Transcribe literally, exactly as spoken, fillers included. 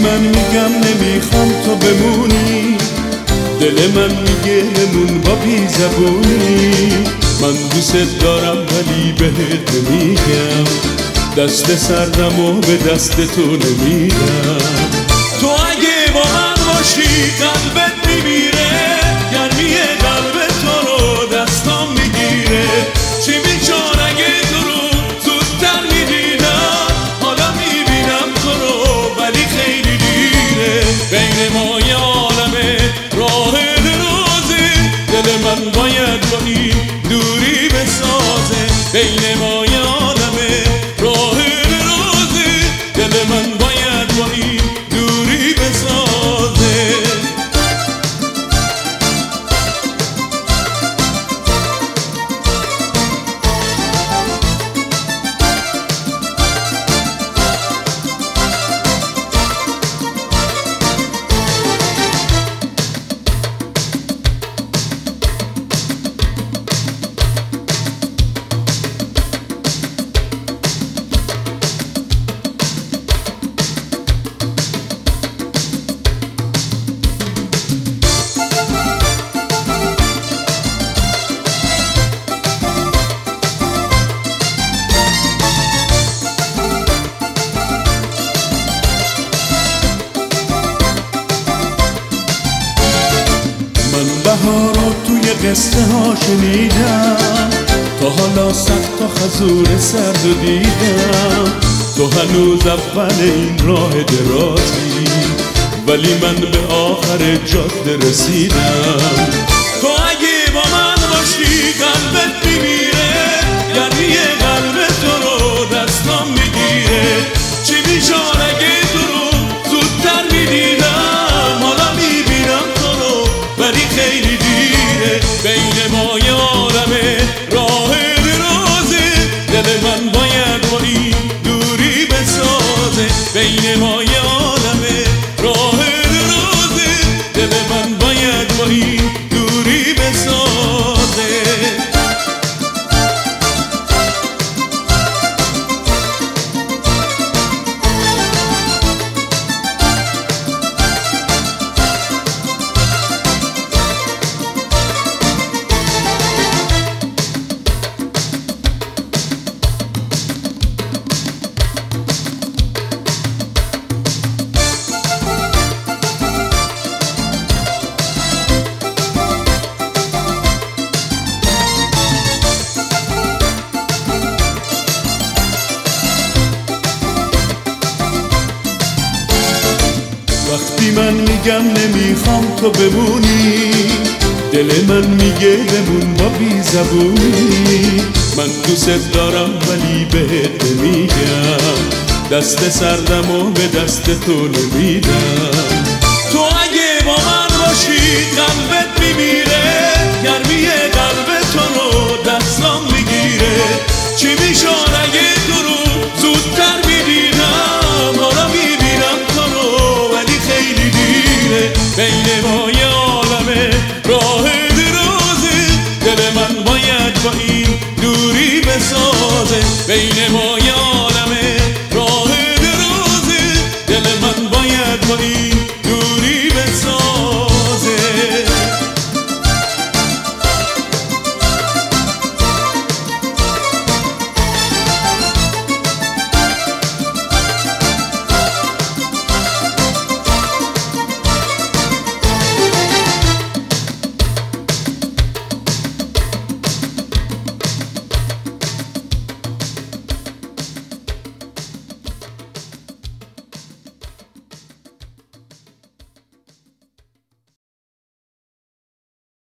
من میگم نمیخوام تو بمونی، دل من میگه بمون با بی زبونی. من دوست دارم ولی بهت نمیگم، دست سردم و به دست تو نمیدم. تو اگه با من باشی قلبت میمیره، گرمی قلب تو رو دستام میگیره. چی میشد اگه تو رو زودتر میدیدم، حالا میبینم تو رو ولی خیلی دیره. بین ما یه عالمه راه درازه، دل من باید با این دوری بسازه. بین ما یه عالمه راه درازه، دل من باید با این دوری بسازه. بهارو توی قصه ها شنیدم، تا حالا سخت و خزور سرد و دیدم. تو هنوز اول این راه درازی، ولی من به آخر جاده رسیدم. تو اگه با من باشی قلبت میمیره، گرمی قلب تو رو دستام میگیره. چی میشد اگه تو رو زودتر میدیدم، حالا میبینم تو رو ولی خیلی دیره. بین ما یه عالمه راه درازه، دل من باید با این دوری بسازه. بین ما یه عالمه راه درازه، دل من باید با این دوری بسازه. وقتی من میگم نمیخوام تو بمونی، دل من میگه بمون با بی زبونی. من دوست دارم ولی بهت نمیگم، دست سردم و به دست تو نمیدم. تو اگه با من باشی قلبت میمیره، گرمی قلب تو رو دستام میگیره. چی میشد اگه تو رو زودتر میدیدم، حالا میبینم تو رو ولی خیلی دیره. بین ما یه عالمه راه درازه، دل من باید با این دوری بسازه. بین ما